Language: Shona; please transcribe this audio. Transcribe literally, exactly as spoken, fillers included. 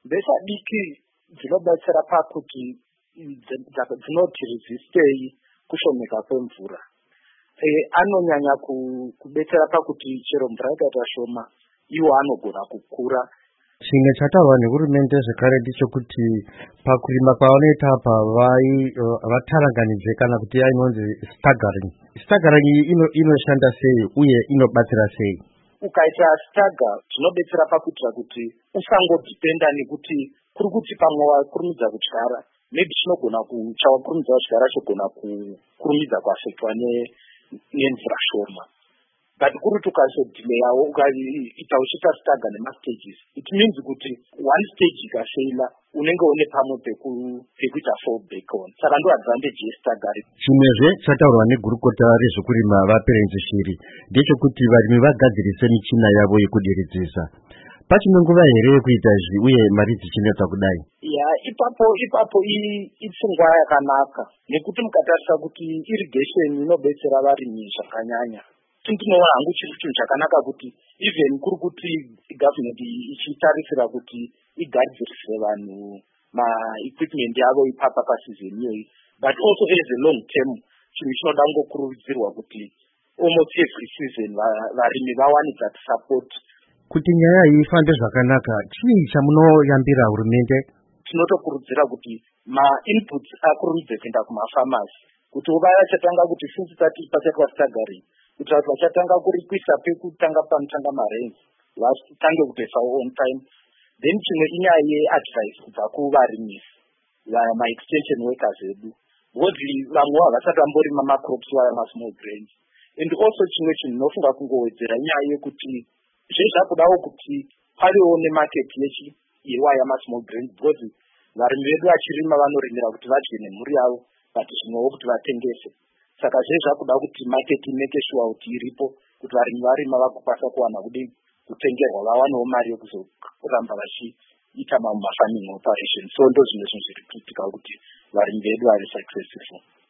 mbesa diki dzinobatsira pakuti dzinoti resistei kushomeka kwemvura. E, anonyanya kubetsera pakuti chero mvura ikaita shoma iwo anogona kukura. Chimwe chataurwa nehurumende zvekare ndechekuti pakurima kwavanoita apa vataranganidze kana kuti inonzi staggering. Staggering iyi inoshanda sei uye inobatsira sei? Ukaita stagger zvinobetsera pakuitira kuti usangodhipenda nekuti kuri kuti pamwe wakurumidza kudyara maybe chinogona chawakurumidza kudyara chogona kukurumidza kuafektwa nemvura shoma. But kuri tukazodhileyawo ukaita uchiita stagger nemastages, it means kuti one stage ikafeila unenge une pamwe pekuita fallback on. Saka ndo advantage yestaggering. Chimwezve chataurwa negurukota rezvekurima vaPerenzi Shiri ndechekuti varimi vagadzirise michina yavo yekudiridzisa. Pachine nguva here yekuita izvi uye mari dzichinetsa kudai? Ya, ipapo ipapo ipfungwa yakanaka nekuti mukatarisa kuti irrigation inobetsera varimi zvakanyanya. Tinoona hangu chiri chinhu chakanaka kuti even kuri kuti government ichitarisira kuti igadzirise vanhu ma-equipment yavo ipapa pasizon iyoyi, but also as a long term chinhu chinoda kungokurudzirwa kuti almost every season varimi vawane that support. Kuti nyaya iyi ifambe zvakanaka, chii chamunoyambira hurumende? Tinotokurudzira kuti ma-inputs akurumidze kuenda kuma-farmers kuti vaya chatanga kuti since tati pachaitwa staggering kuti vanhu vachatanga kurikwisa pekutanga panotanga marenzi vatange kutoisawo on time. Then chimwe inyaya ye-advice kubva kuvarimisi ma-extension workers edu, because vamwe havasati vamborima macrops vaya ma-small grains. And also chimwe chinhu ndinofunga kungowedzera inyaya yekuti zvezvakudawo kuti pavewo nemarket yewaya ma-small grains, because varimi vedu vachirima vanorimira kuti vadye nemhuri yavo but zvimwewo kuti vatengese. Saka zvezvakuda kuti market make sure kuti iripo kuti varimi varima vagokwanisa kuwana kudini kutengerwa vawanewo mari yekuzoramba vachiita ma-farming operations. So ndo zvimwe zvinhu zviri kuitika kuti varimi vedu vari successful.